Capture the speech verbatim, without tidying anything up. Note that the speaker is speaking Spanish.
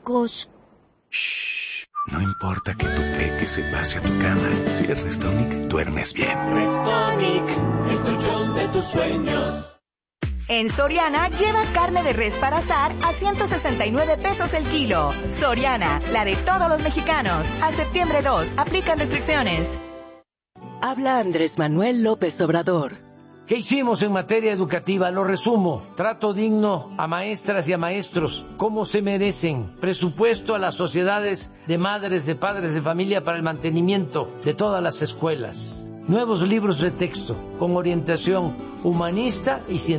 mocos. Shh, no importa que tu peque se pase a tu cama. Si es Restonic, duermes bien. Restonic, el colchón de tus sueños. En Soriana, lleva carne de res para asar a ciento sesenta y nueve pesos el kilo. Soriana, la de todos los mexicanos. A septiembre dos, aplican restricciones. Habla Andrés Manuel López Obrador. ¿Qué hicimos en materia educativa? Lo resumo. Trato digno a maestras y a maestros, como se merecen. Presupuesto a las sociedades de madres, de padres de familia para el mantenimiento de todas las escuelas. Nuevos libros de texto con orientación humanista y científica.